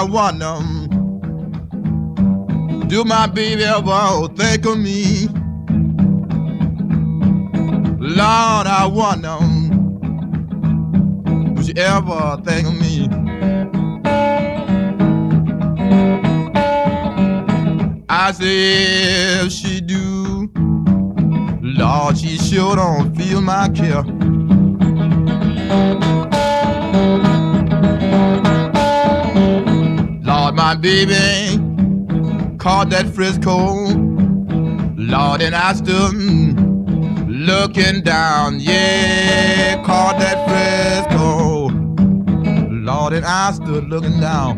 I wonder, do my baby ever think of me? Lord, I wonder, would you ever think of me? I say if she do, Lord, she sure don't feel my care. Lord, my baby caught that Frisco, Lord, and I stood looking down, yeah, caught that Frisco, Lord, and I stood looking down.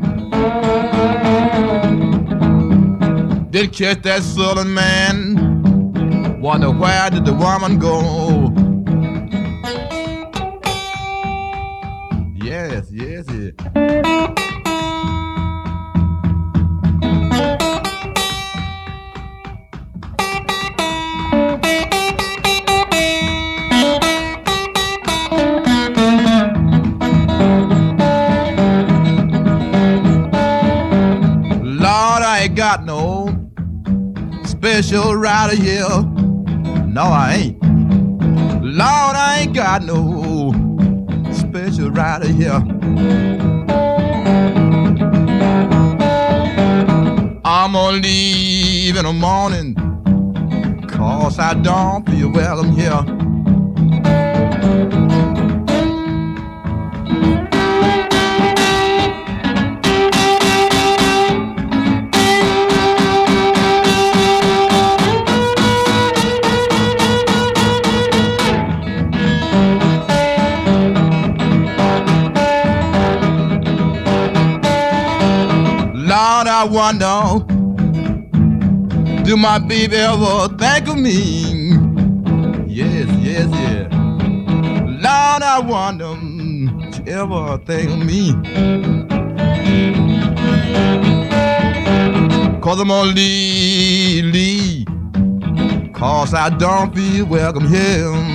Did catch that southern man, wonder where did the woman go? Yes, yes, yes. Lord, I ain't got no special rider here. No, I ain't. Lord, I ain't got no special rider here. I'm gonna leave in the morning, 'cause I don't feel welcome here. Lord, I wonder, do my baby ever think of me? Yes, yes, yes. Lord, I wonder, she ever think of me? 'Cause I'm gonna leave, 'cause I don't feel welcome here.